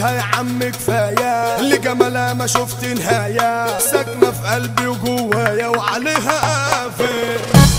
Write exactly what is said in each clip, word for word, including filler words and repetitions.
ضحكتها يا عم كفاية، لجمالها ما شفت نهاية، ساكنة في قلبي وجوايا وعليها قافل.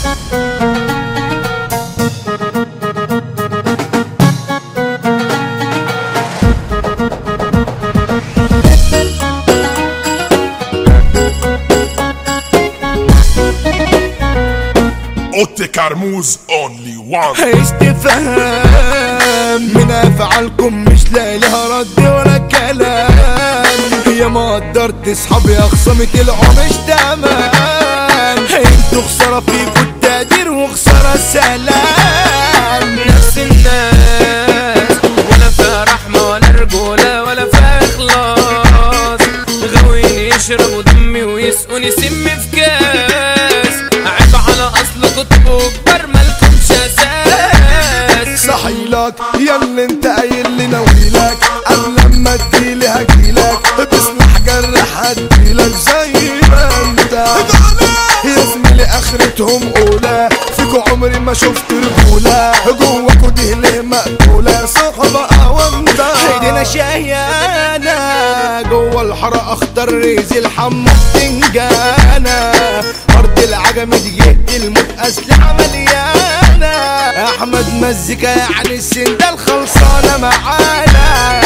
اوتي كرموز اونلي وان. استفهام من افعالكم مش لاقي لها رد ولا كلام، يا ما قدرت اصحابي اخصامي طلعوا مش تمام، انتوا خساره فيكوا التقدير وخساره سلام. نفس الناس ولا فيها رحمه ولا رجوله ولا فيها اخلاص، غاويين يشربوا دمي ويسقوني سم في كاس، عيب على اصل كتبوا كبار مالكمش اساس. صحيلك يا اللي انت قايل لي ناويلك، قبل ما تجيلي هجيلك بسلاح جرح هديلك زي ما انت يا زميلي. اخرتهم اولى فيكوا عمري ما شفت رجوله، جواكوا دي ليه مقتوله صحبه اوانده. ايدينا شهيانه جوا الحاره اخضر ريز الحمو بتنجانه، ارض العجم دي الموت اسلحه مليانه. احمد مزيكا يعني السندال خلصانه معانا،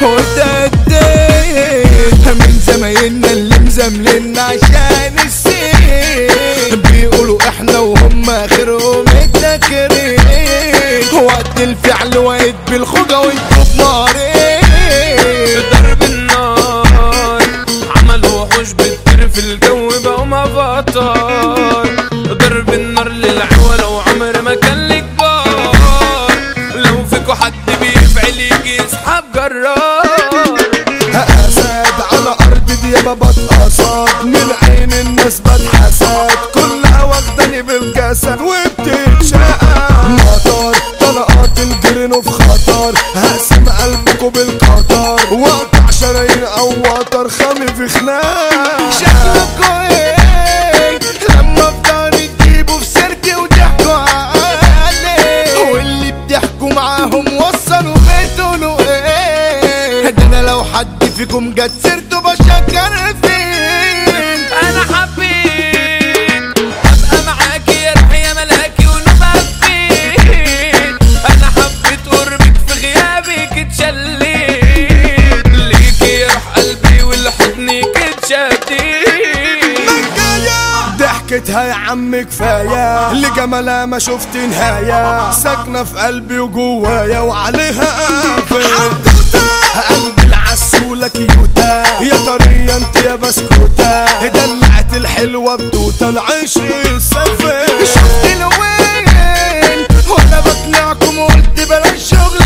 وتديت من زمايلنا اللي مزاملنا عشان السين، بيقولوا احنا وهم اخرهم التكريم، وقت الفعل واقف بالخوجه وانتوا بنارين. ضرب النار عملوا وحوش بتطير في الجو بقوا مفطار، ضرب النار للعوالة وعمر ما كان لك بار، لو فيكوا حد بيفعل يجي يسحب جرار. اسد على ارض ديابه بتقصد، من عين الناس بتحسد، كلها واخداني بالجسد وبتتشقى مطر طلقات الجرين في خطر، هقسم قلبكوا بالقطر واقطع شرايين او وتر خامي في خناق. شكلكوا ايه لما بضهري تجيبوا في سيرتي وضحكوا علي، واللي بتحكوا معاهم وصلوا بتقولوا ايه؟ ده انا لو حد فيكم جت سيرته بشكر فين. انا حبيت ابقى معاكي يا روحي يا ملاكي ونبقى فين، انا حبيت قربك في غيابك اتشليت، ليكي يروح قلبي والحضنك اتشديت. ضحكتها يا عم كفاية، لجمالها ما شفت نهاية، ساكنة في قلبي وجوايا وعليها قافل. قلبي العسولة كيوتا يا طرية انت يا بسكوتة، دلعت الحلوة بتوتة العيش السفل. شفت الوين وانا بقنعكم وقلت بلاش شغل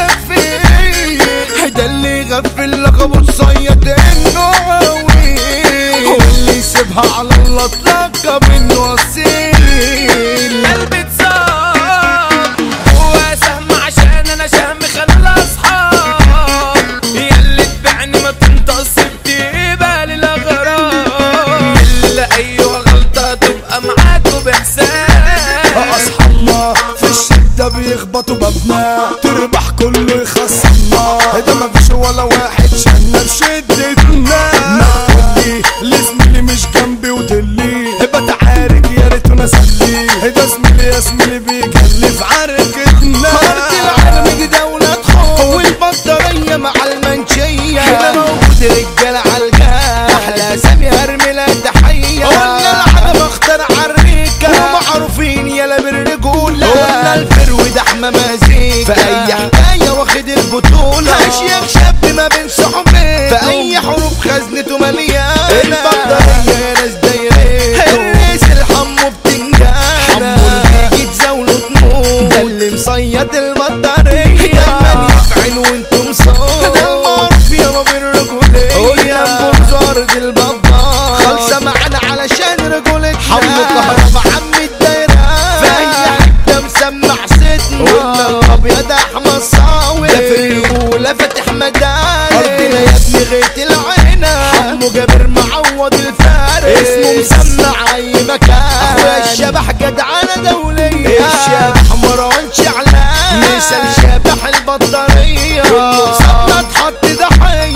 التفين، ده اللي يغفل لقبه الصياد انه قوي، واللي يسيبها على الله اتلقب انه اصيل. قلبي اتصاب هو سهم عشان انا شهم خلى الاصحاب، ياللي تبعني ما تنتصب تقبل الاغراب، اللي ايوه غلطه تبقى معاكوا باحسان. اصحابنا في الشدة بيخبطوا بابنا، تربح كله يخصمنا، ده مفيش ولا واحد شلنا بشدتنا. ما تقولي لزميلي مش جنبي ودلي بتعارك يا ريت نسلي، ده زميلي يا زميلي بيكلف عركتنا. ارض العالم دي دولة حب والبطارية مع المنشية، هنا موجود رجالة عالجاه احلى سامي هرمي لها تحية، قلنا العالم اختار عالريكة ومعروفين يلا بالرجولة، قلنا الفرود احمى مزيكا في اي حكاية واخد البطولة، اشياء شاب ما بين صحبين في اي حروب خزنته مليانة، البطارية يا ناس دايرين الريس الحمو بتنجانة، حمو اللي بيجي تزاوله تموت، ده اللي مصيد البطارية دايما يفعل وانتم صوت، ده المعروف يابا بالرجولية، قلنا بنزار دي البابا خالصة معانا علشان رجولتنا، حمو كهربا عم الدايرة في اي حتة مسمع ستنا، قلنا الابيض احمد صاوي ده في الرجولة فاتح مدارس، ارضنا يا ابني غيت العينة، حمو جابر معوض الفارس، اسمه مسمع اي مكان، اخويا الشبح جدعانة دولية، الشبح مروان شعلان مثل شبح البطارية، كله صدنا تحط ضحية.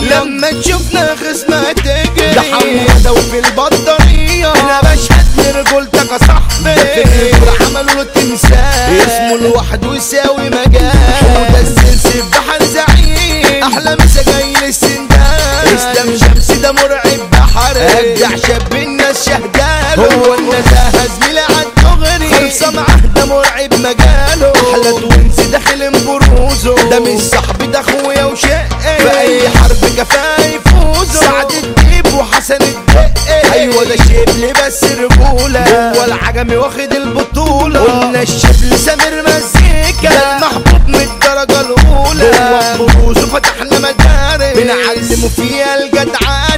لما تشوفنا خصمها تجري ده حمودة وفي البطارية انا بشهد لرجولتك يا صاحبي في الرجولة عملوا له تمثال اسمه لوحده يساوي مجال حمودة السلسل بحر زعيم احلى مسا جاي للسندان اسلام شمسي ده مرعب بحر ارجع شاب الناس شهداله هو النزاهة زميلي عالدغري خلصة معاه ده مرعب مجاله احلى توينسي داخل بروزه ده مش صاحبي ده اخويا وشقي في اي حرب كفايه يفوزوا سعد الديب وحسن الدقي ايوه ده شبل بس رجوله هو العجمي واخد البطوله قلنا الشبل سامر مزيكا ده المحبوب من الدرجه الاولى هو بروزه فتحنا مدارس بنعلمه فيها الجدعان